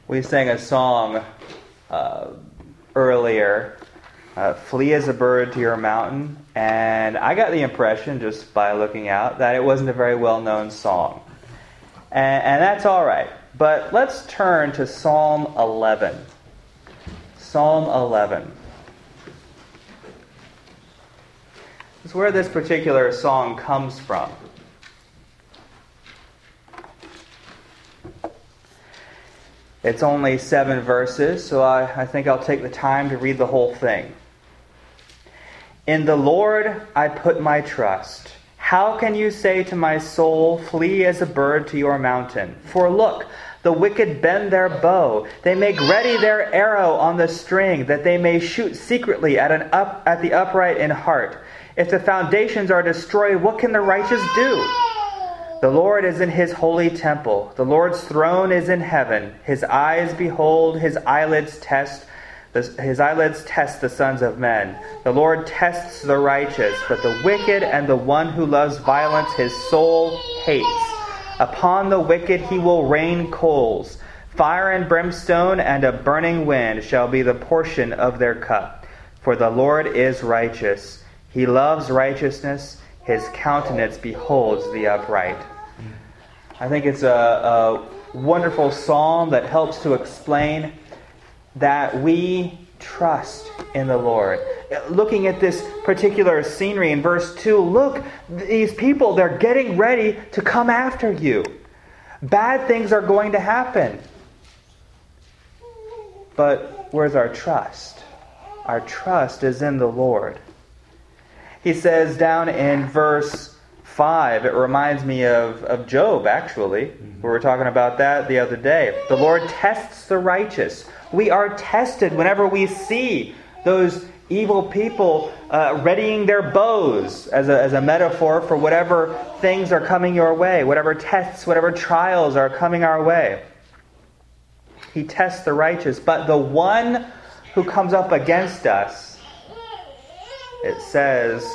We sang a song earlier, Flee as a Bird to Your Mountain, and I got the impression, just by looking out, that it wasn't a very well-known song. And that's all right. But let's turn to Psalm 11. Psalm 11. This is where this particular song comes from. It's only 7 verses, so I think I'll take the time to read the whole thing. In the Lord I put my trust. How can you say to my soul, flee as a bird to your mountain? For look, the wicked bend their bow. They make ready their arrow on the string, that they may shoot secretly at the upright in heart. If the foundations are destroyed, what can the righteous do? The Lord is in his holy temple. The Lord's throne is in heaven. His eyes behold, his eyelids test the sons of men. The Lord tests the righteous, but the wicked and the one who loves violence his soul hates. Upon the wicked he will rain coals. Fire and brimstone and a burning wind shall be the portion of their cup. For the Lord is righteous. He loves righteousness. His countenance beholds the upright. I think it's a wonderful psalm that helps to explain that we trust in the Lord. Looking at this particular scenery in verse 2, look, these people, they're getting ready to come after you. Bad things are going to happen. But where's our trust? Our trust is in the Lord. He says down in verse 5, it reminds me of Job, actually. We were talking about that the other day. The Lord tests the righteous. We are tested whenever we see those evil people readying their bows as a metaphor for whatever things are coming your way, whatever tests, whatever trials are coming our way. He tests the righteous, but the one who comes up against us, it says,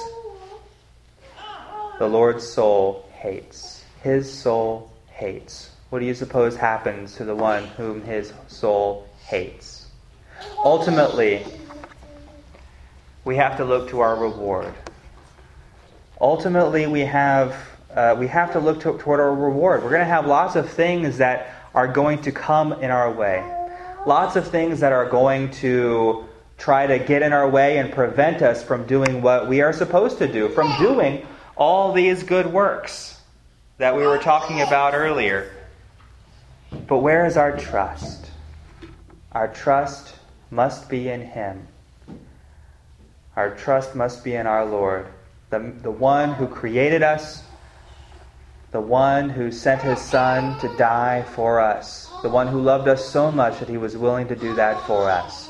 the Lord's soul hates. His soul hates. What do you suppose happens to the one whom his soul hates? Ultimately, we have to look to our reward. Ultimately, we have to look toward our reward. We're going to have lots of things that are going to come in our way. Lots of things that are going to try to get in our way and prevent us from doing what we are supposed to do, from doing all these good works that we were talking about earlier. But where is our trust? Our trust must be in Him. Our trust must be in our Lord, the one who created us, the one who sent His Son to die for us, the one who loved us so much that He was willing to do that for us.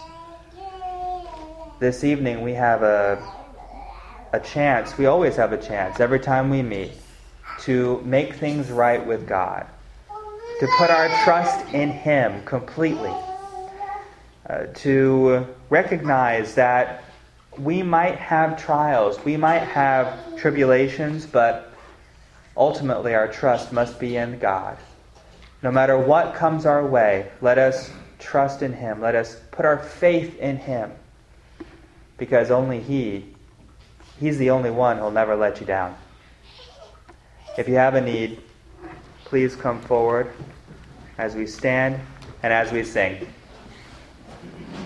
This evening we have a chance, we always have a chance, every time we meet, to make things right with God, to put our trust in Him completely, to recognize that we might have trials, we might have tribulations, but ultimately our trust must be in God. No matter what comes our way, let us trust in Him. Let us put our faith in Him, because only He's the only one who'll never let you down. If you have a need, please come forward as we stand and as we sing.